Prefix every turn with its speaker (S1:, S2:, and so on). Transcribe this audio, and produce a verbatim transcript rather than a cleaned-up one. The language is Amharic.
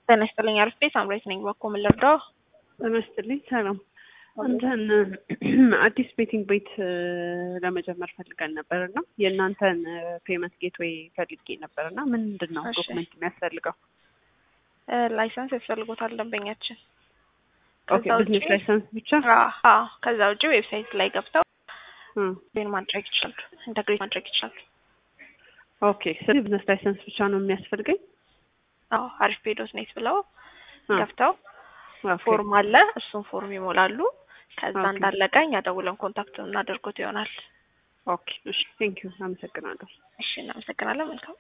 S1: ተነስተልኝ አርፌ ሳምራይት ነኝ ባኮ ምልርዳው
S2: ተነስተልኝ ሰላም አንተን አዲስ ቤቲንግ ቤት ለመጀመር ፈልገን ነበርና የእናንተን ፔመንት ጌትዌይ ፈልጌ ነበርና ምንድነው ዶክመንት የሚያስፈልገው?
S1: ላይሰንስ ያስፈልጎታል ደንበኛችን።
S2: ኦኬ ቢዝነስ ላይሰንስ ብቻ?
S1: አዎ ከዛ ውጪ ዌብሳይት ላይ ገብተው ፔን ማድረግ ይችላሉ፣ ኢንተግሬት ማድረግ ይችላሉ።
S2: ኦኬ ስለዚህ ቢዝነስ ላይሰንስ ብቻ ነው የሚያስፈልገኝ?
S1: አዎ አሪፍ ፔዶስ ኔት ብለው ገብተው ፎርም አለ፣ እሱን ፎርም ይሞላሉ። ከዛ እንዳለቀኝ ያደውለን ኮንታክት እናደርጉት ይሆናል።
S2: ኦኬ እሺ ቴንክ ዩ አመሰግናለሁ።
S1: እሺ እናመሰግናለን። መልካም